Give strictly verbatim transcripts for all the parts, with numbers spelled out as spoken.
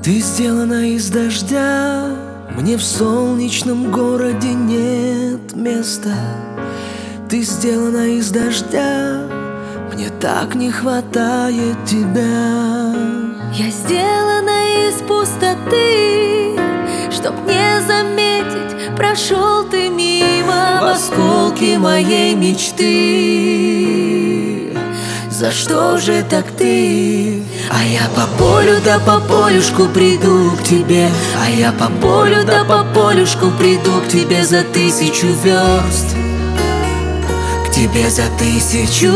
Ты сделана из дождя, мне в солнечном городе нет места. Ты сделана из дождя, мне так не хватает тебя. Я сделана из пустоты, чтоб не заметить, прошел ты мимо в осколки моей мечты. За что же так ты? А я по полю да по полюшку приду к тебе. А я по полю да по полюшку приду к тебе за тысячу верст. К тебе за тысячу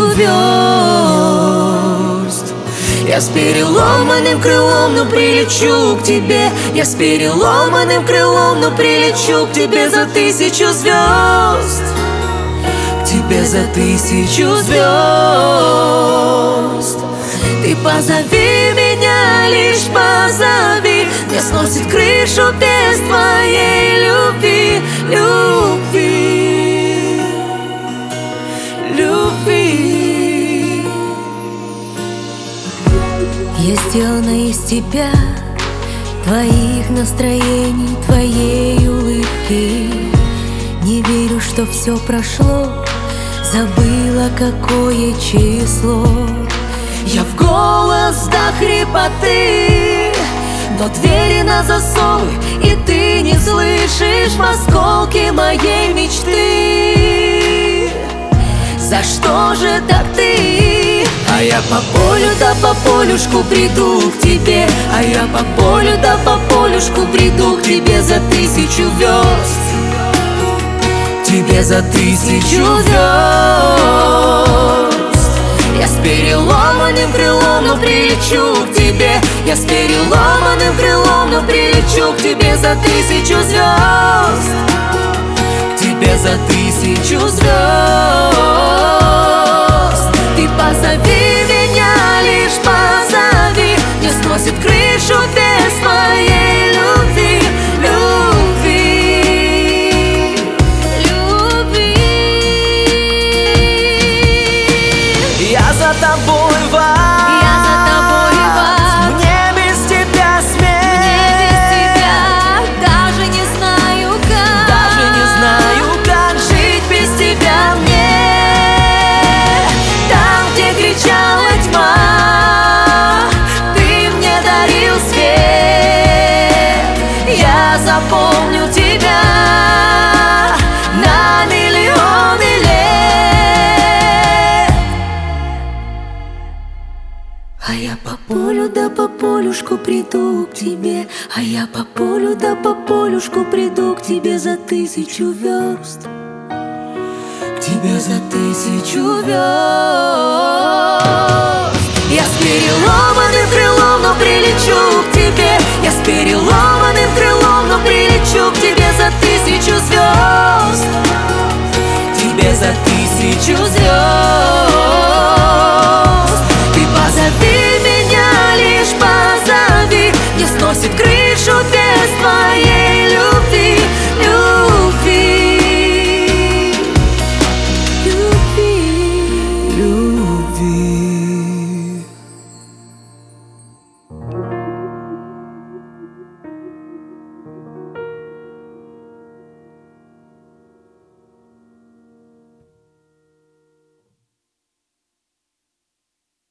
верст. Я с переломанным крылом, но прилечу к тебе. Я с переломанным крылом, но прилечу к тебе за тысячу звезд. К тебе за тысячу звезд. Ты позови меня, лишь позови. Мне сносит крышу без твоей любви, любви, любви. Я сделана из тебя, твоих настроений, твоей улыбки. Не верю, что все прошло, забыла, какое число. Я в голос до хрипоты, но двери на засовы, и ты не слышишь в осколки моей мечты. За что же так ты? А я по полю да по полюшку приду к тебе. А я по полю да по полюшку приду к тебе за тысячу верст. Тебе за тысячу звезд. Я с переломанным крылом, но прилечу к тебе. Я с переломанным крылом, но прилечу к тебе за тысячу звезд. К тебе за тысячу звезд. Ты позови меня, лишь позови. Мне сносит крышу без твоей любви, любви, любви. Я за тобой в ад, Я за тобой в ад. мне без тебя смерть. Мне без тебя даже не знаю как. Даже не знаю, как жить без тебя мне. Там, где кричала тьма, ты мне дарил свет. Я запомню тебя на миллионы лет. А я по полю да по полюшку приду к тебе. А я по полю да по полюшку приду к тебе за тысячу верст. К тебе за тысячу верст. Я с переломанным крылом, но